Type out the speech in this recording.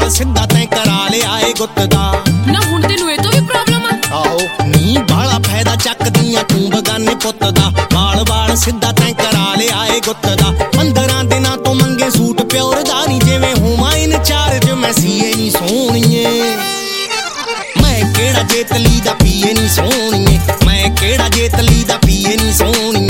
ਵਾਲ ਸਿੱਧਾ ਤੈਂ ਕਰਾ ਲਿਆ ਏ ਗੁੱਤ ਦਾ। ਨਾ ਹੁਣ ਤੈਨੂੰ ਇਹ ਤੋਂ ਵੀ ਪ੍ਰੋਬਲਮ ਆ? ਆਹੋ ਨੀ ਬਾਲਾ ਫਾਇਦਾ ਚੱਕਦੀਆਂ ਤੂੰ ਬਗਾਨੇ ਪੁੱਤ ਦਾ। ਵਾਲ ਸਿੱਧਾ ਤੈਂ ਕਰਾ ਲਿਆ ਏ ਗੁੱਤ ਦਾ। 15 ਦਿਨਾਂ ਤੋਂ ਮੰਗੇ ਸੂਟ ਪਿਓਰ ਦਾ ਨੀ, ਜਿਵੇਂ ਹੋਵਾਂ ਇਨਚਾਰਜ ਮੈਂ ਸੀਏ ਨੀ ਸੋਹਣੀਏ। ਮੈਂ ਕਿਹੜਾ ਜੇਤਲੀ ਦਾ ਪੀਏ ਨੀ ਸੋਹਣੀਏ, ਮੈਂ ਕਿਹੜਾ ਜੇਤਲੀ ਦਾ ਪੀਏ ਨੀ ਸੋਹਣੀਏ।